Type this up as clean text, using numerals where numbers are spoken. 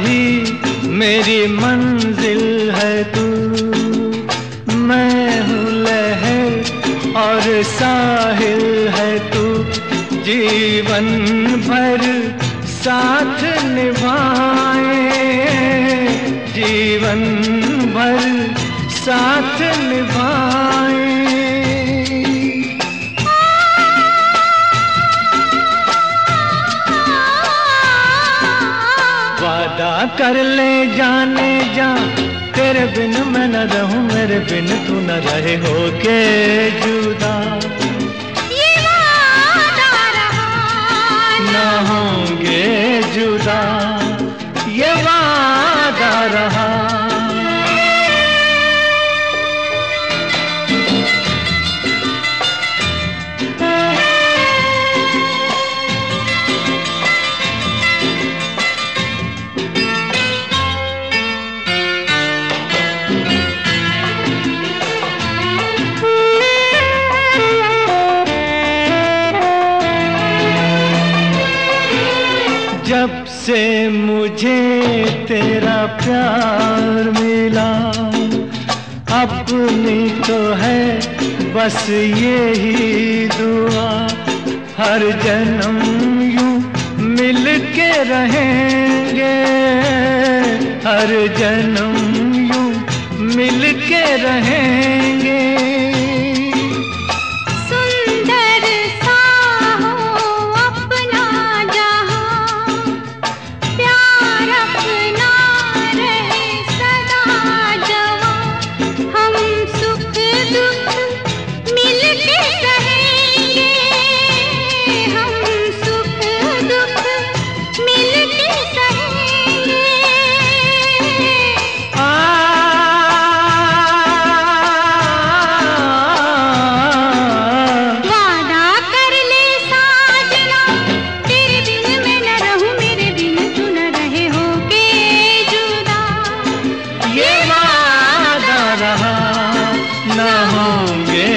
ही मेरी मंजिल है तू। मैं हूँ लहर और साहिल है तू, जीवन भर साथ निभाए, जीवन भर साथ निभाए। वादा कर ले जाने जा, तेरे बिन मैं न रहूं, मेरे बिन तू न रहे होके जुदा। ये वादा रहा न होंगे जुदा, ये वादा रहा। जब से मुझे तेरा प्यार मिला, अपनी तो है बस यही दुआ, हर जन्म यूं मिल के रहेंगे, हर जन्म यूं मिल के रहेंगे। न होंगे